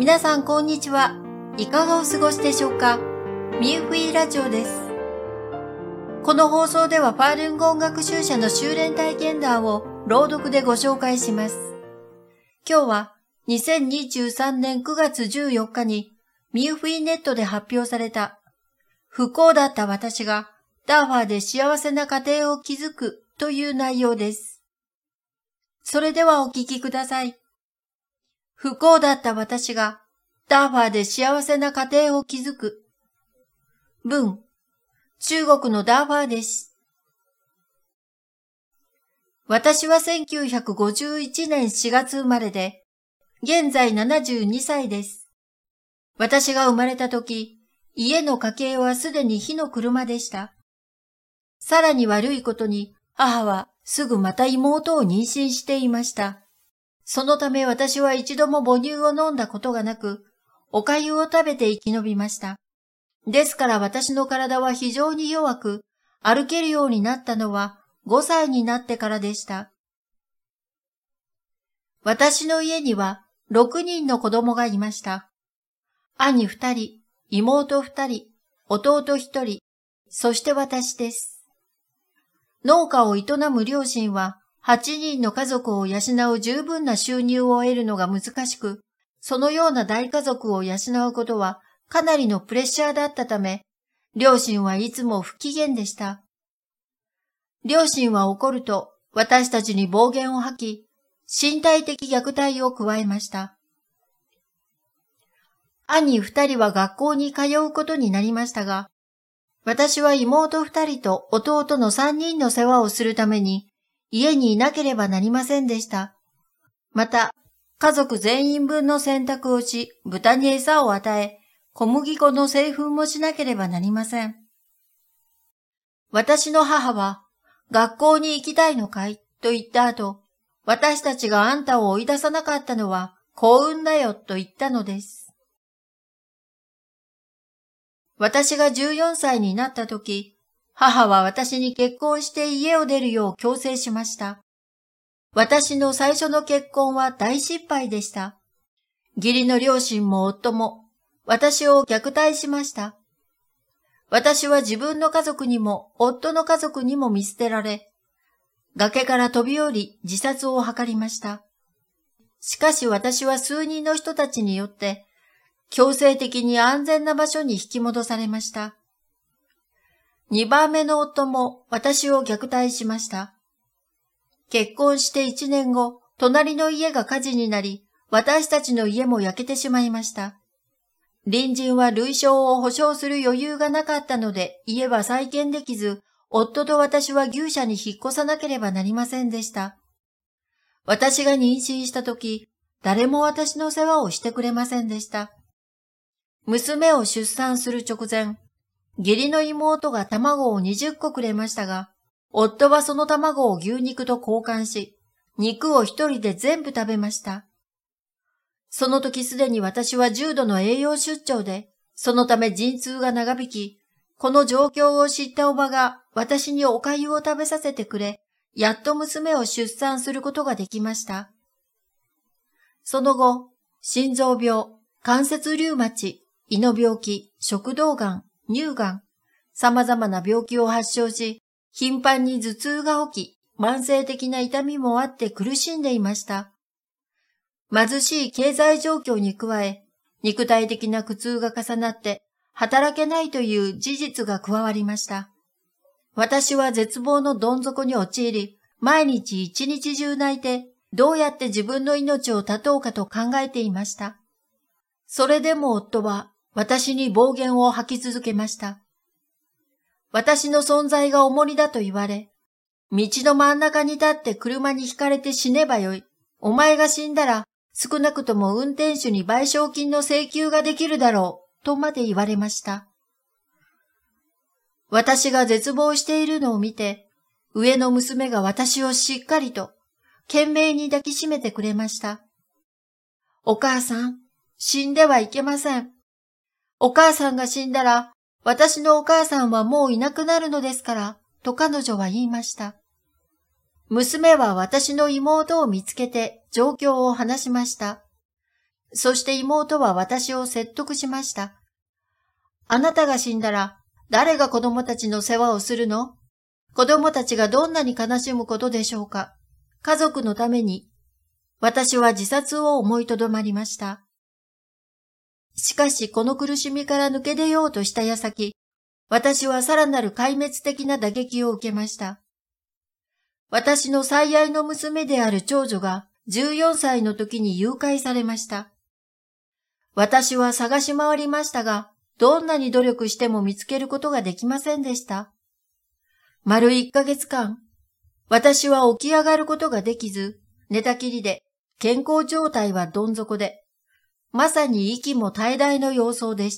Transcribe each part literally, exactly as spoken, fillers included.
皆さんこんにちは。いかがお過ごしでしょうか。ミューフィーラジオです。この放送ではファールンゴン学習者の修練体験談を朗読でご紹介します。今日はにせんにじゅうさんねんくがつじゅうよっかにミューフィーネットで発表された不幸だった私がダーファーで幸せな家庭を築くという内容です。それではお聞きください。不幸だった私がダーファーで幸せな家庭を築く。文、中国のダーファーです。私はせんきゅうひゃくごじゅういちねんしがつ生まれで、現在ななじゅうにさいです。私が生まれた時、家の家計はすでに火の車でした。さらに悪いことに、母はすぐまた妹を妊娠していました。そのため私は一度も母乳を飲んだことがなく、お粥を食べて生き延びました。ですから私の体は非常に弱く、歩けるようになったのはごさいになってからでした。私の家にはろくにんの子供がいました。兄ふたり、妹ふたり、弟ひとり、そして私です。農家を営む両親は、はちにんの家族を養う十分な収入を得るのが難しく、そのような大家族を養うことはかなりのプレッシャーだったため、両親はいつも不機嫌でした。両親は怒ると私たちに暴言を吐き、身体的虐待を加えました。兄二人は学校に通うことになりましたが、私は妹二人と弟の三人の世話をするために、家にいなければなりませんでした。また、家族全員分の洗濯をし、豚に餌を与え、小麦粉の製粉もしなければなりません。私の母は、学校に行きたいのかいと言った後、私たちがあんたを追い出さなかったのは幸運だよと言ったのです。私がじゅうよんさいになった時、母は私に結婚して家を出るよう強制しました。私の最初の結婚は大失敗でした。義理の両親も夫も私を虐待しました。私は自分の家族にも夫の家族にも見捨てられ、崖から飛び降り自殺を図りました。しかし私は数人の人たちによって強制的に安全な場所に引き戻されました。二番目の夫も私を虐待しました。結婚して一年後、隣の家が火事になり、私たちの家も焼けてしまいました。隣人は類焼を保証する余裕がなかったので、家は再建できず、夫と私は牛舎に引っ越さなければなりませんでした。私が妊娠したとき、誰も私の世話をしてくれませんでした。娘を出産する直前、義理の妹が卵をにじゅっこくれましたが、夫はその卵を牛肉と交換し、肉を一人で全部食べました。その時すでに私は重度の栄養失調で、そのため陣痛が長引き、この状況を知ったおばが私にお粥を食べさせてくれ、やっと娘を出産することができました。その後、心臓病、関節リウマチ、胃の病気、食道がん、乳がん、様々な病気を発症し、頻繁に頭痛が起き、慢性的な痛みもあって苦しんでいました。貧しい経済状況に加え、肉体的な苦痛が重なって、働けないという事実が加わりました。私は絶望のどん底に陥り、毎日一日中泣いて、どうやって自分の命を絶とうかと考えていました。それでも夫は、私に暴言を吐き続けました。私の存在が重荷だと言われ、道の真ん中に立って車にひかれて死ねばよい。お前が死んだら少なくとも運転手に賠償金の請求ができるだろう、とまで言われました。私が絶望しているのを見て、上の娘が私をしっかりと、懸命に抱きしめてくれました。お母さん、死んではいけません。お母さんが死んだら、私のお母さんはもういなくなるのですから、と彼女は言いました。娘は私の妹を見つけて状況を話しました。 そして妹は私を説得しました。あなたが死んだら、誰が子供たちの世話をするの？子供たちがどんなに悲しむことでしょうか。家族のために。私は自殺を思いとどまりました。しかしこの苦しみから抜け出ようとした矢先、私はさらなる壊滅的な打撃を受けました。私の最愛の娘である長女がじゅうよんさいの時に誘拐されました。私は探し回りましたが、どんなに努力しても見つけることができませんでした。丸いっかげつかん、私は起き上がることができず、寝たきりで、健康状態はどん底で、まさに息も絶え絶えの様相でした。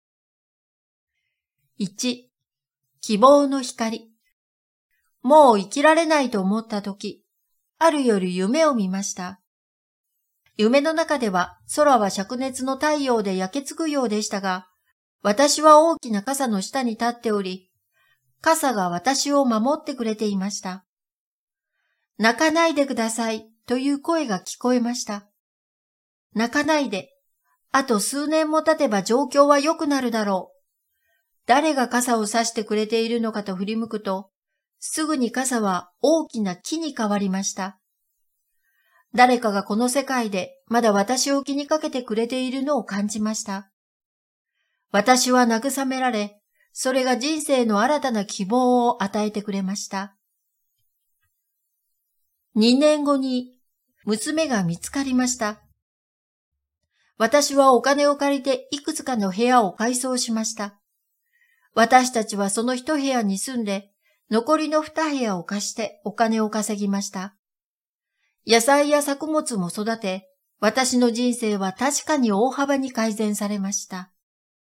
いち、希望の光。もう生きられないと思ったとき、ある夜夢を見ました。夢の中では空は灼熱の太陽で焼けつくようでしたが、私は大きな傘の下に立っており、傘が私を守ってくれていました。泣かないでくださいという声が聞こえました。泣かないで。あと数年も経てば状況は良くなるだろう。誰が傘を差してくれているのかと振り向くと、すぐに傘は大きな木に変わりました。誰かがこの世界でまだ私を気にかけてくれているのを感じました。私は慰められ、それが人生の新たな希望を与えてくれました。にねんごに娘が見つかりました。私はお金を借りていくつかの部屋を改装しました。私たちはその一部屋に住んで、残りの二部屋を貸してお金を稼ぎました。野菜や作物も育て、私の人生は確かに大幅に改善されました。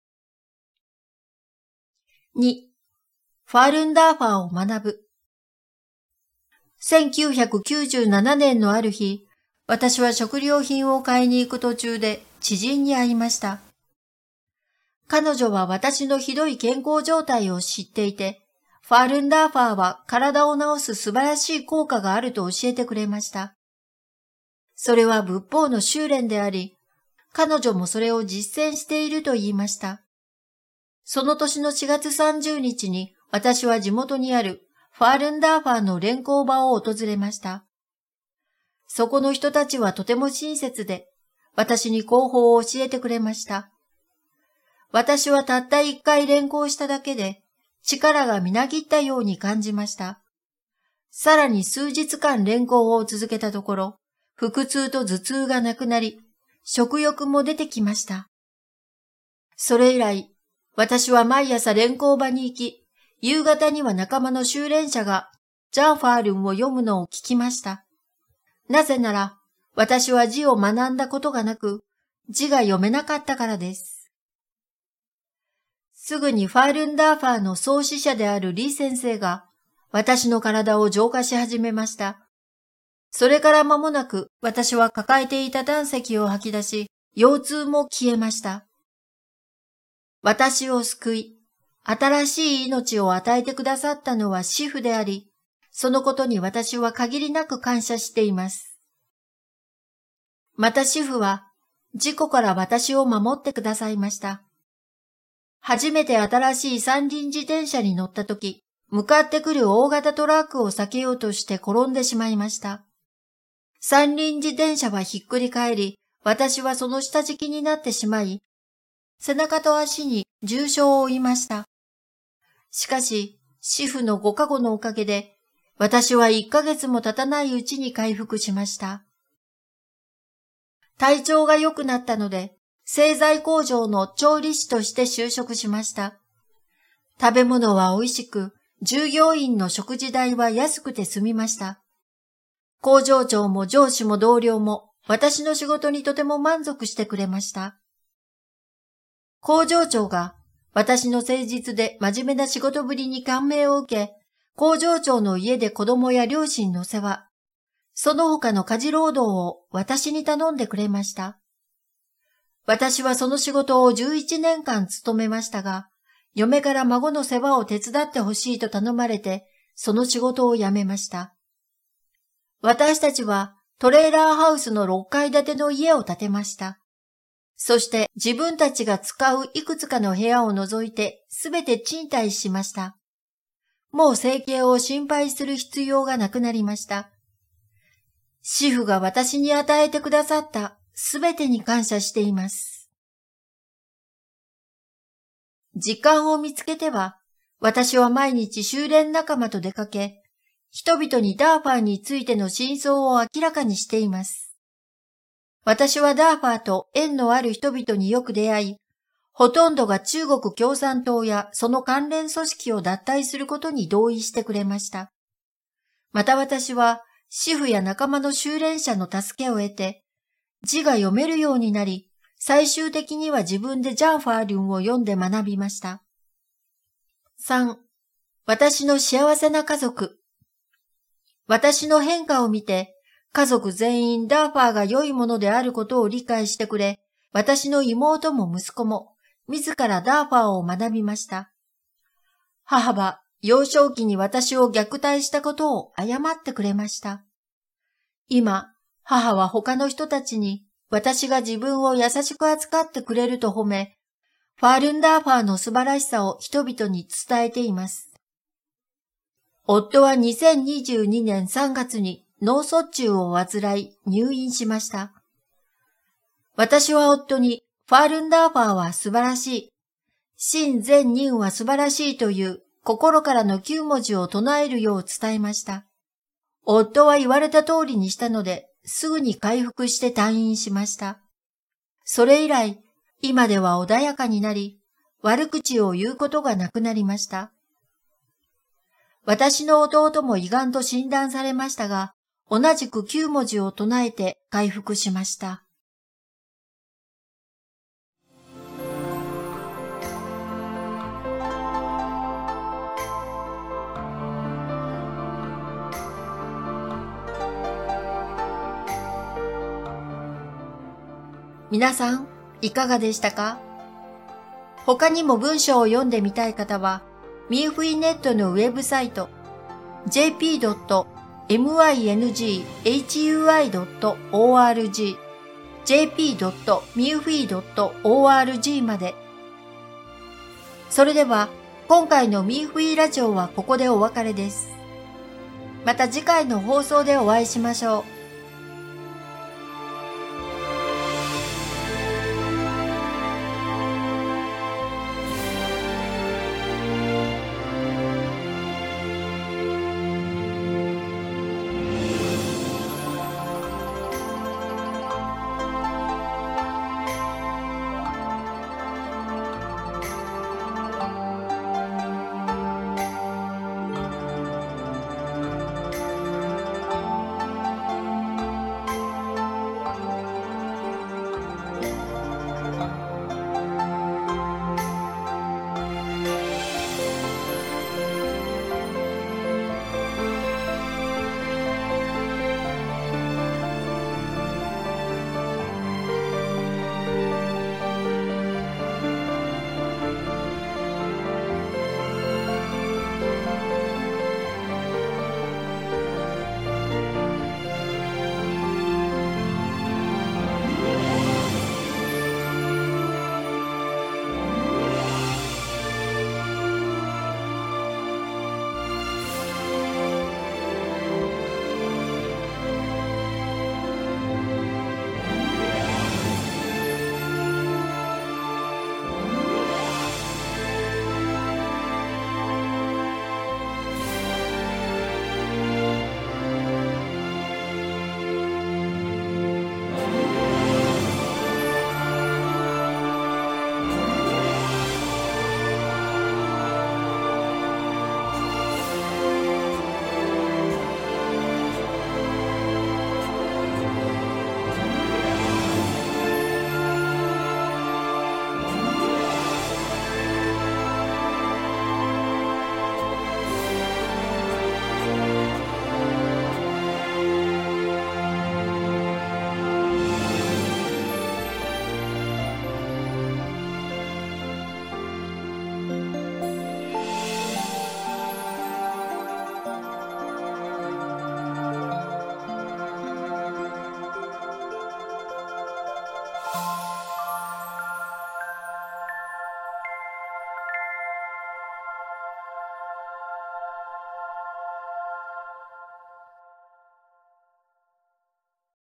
に、ファールンダーファーを学ぶ。せんきゅうひゃくきゅうじゅうななねんのある日、私は食料品を買いに行く途中で知人に会いました。彼女は私のひどい健康状態を知っていて、ファールンダーファーは体を治す素晴らしい効果があると教えてくれました。それは仏法の修練であり、彼女もそれを実践していると言いました。その年のしがつさんじゅうにちに私は地元にあるファールンダーファーの練功場を訪れました。そこの人たちはとても親切で、私に方法を教えてくれました。私はたった一回練功しただけで、力がみなぎったように感じました。さらに数日間練功を続けたところ、腹痛と頭痛がなくなり、食欲も出てきました。それ以来、私は毎朝練功場に行き、夕方には仲間の修練者がジャンファールンを読むのを聞きました。なぜなら、私は字を学んだことがなく、字が読めなかったからです。すぐにファールンダーファーの創始者であるリー先生が、私の体を浄化し始めました。それから間もなく、私は抱えていた胆石を吐き出し、腰痛も消えました。私を救い、新しい命を与えてくださったのは師父であり、そのことに私は限りなく感謝しています。また師父は、事故から私を守ってくださいました。初めて新しい三輪自転車に乗ったとき、向かってくる大型トラックを避けようとして転んでしまいました。三輪自転車はひっくり返り、私はその下敷きになってしまい、背中と足に重傷を負いました。しかし、師父のご加護のおかげで、私はいっかげつも経たないうちに回復しました。体調が良くなったので、製材工場の調理師として就職しました。食べ物は美味しく、従業員の食事代は安くて済みました。工場長も上司も同僚も私の仕事にとても満足してくれました。工場長が私の誠実で真面目な仕事ぶりに感銘を受け、工場長の家で子供や両親の世話、その他の家事労働を私に頼んでくれました。私はその仕事をじゅういちねんかん務めましたが、嫁から孫の世話を手伝ってほしいと頼まれて、その仕事を辞めました。私たちはトレーラーハウスのろっかい建ての家を建てました。 そして自分たちが使ういくつかの部屋を除いてすべて賃貸しました。もう生計を心配する必要がなくなりました。主婦が私に与えてくださったすべてに感謝しています。時間を見つけては、私は毎日修練仲間と出かけ、人々にダーファーについての真相を明らかにしています。私はダーファーと縁のある人々によく出会い、ほとんどが中国共産党やその関連組織を脱退することに同意してくれました。また私は、主婦や仲間の修練者の助けを得て、字が読めるようになり、最終的には自分でジャンファーリュンを読んで学びました。さん. 私の幸せな家族。私の変化を見て、家族全員ダーファーが良いものであることを理解してくれ、私の妹も息子も、自らダーファーを学びました。母は幼少期に私を虐待したことを謝ってくれました。今、母は他の人たちに私が自分を優しく扱ってくれると褒め、ファールンダーファーの素晴らしさを人々に伝えています。夫はにせんにじゅうにねんさんがつに脳卒中を患い入院しました。私は夫にファールンダーファーは素晴らしい、真善人は素晴らしいという心からのきゅうもじを唱えるよう伝えました。夫は言われた通りにしたので、すぐに回復して退院しました。それ以来、今では穏やかになり、悪口を言うことがなくなりました。私の弟も胃がんと診断されましたが、同じくきゅうもじを唱えて回復しました。皆さん、いかがでしたか？他にも文章を読んでみたい方は、ミーフイネットのウェブサイト ジェーピードットミングハイドットオーアールジー ジェーピードットミンフイドットオーアールジー まで。それでは、今回のミーフイラジオはここでお別れです。また次回の放送でお会いしましょう。